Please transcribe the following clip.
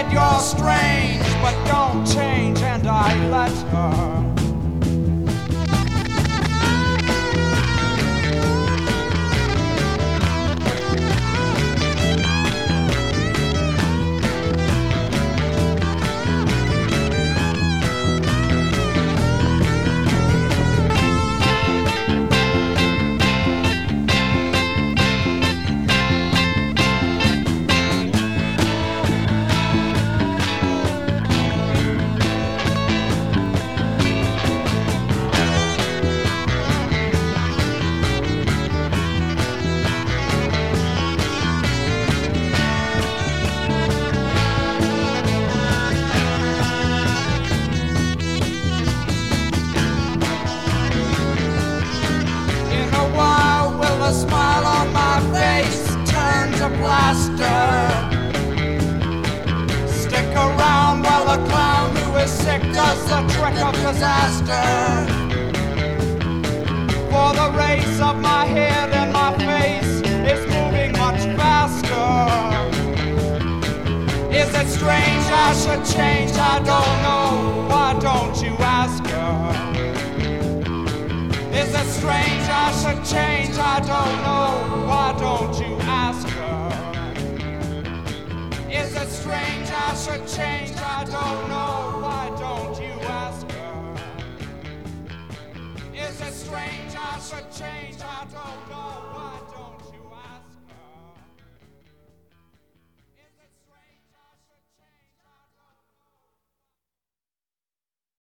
said you're strange, but don't change, and I let her. A smile on my face turn to plaster. Stick around while a clown who is sick does the trick of disaster. For the race of my head and my face is moving much faster. Is it strange I should change? I don't know. Why don't you ask her? Is it strange I should change? I don't know. Why don't you ask her? Is it strange I should change? I don't know. Why don't you ask her? Is it strange I should change? I don't know.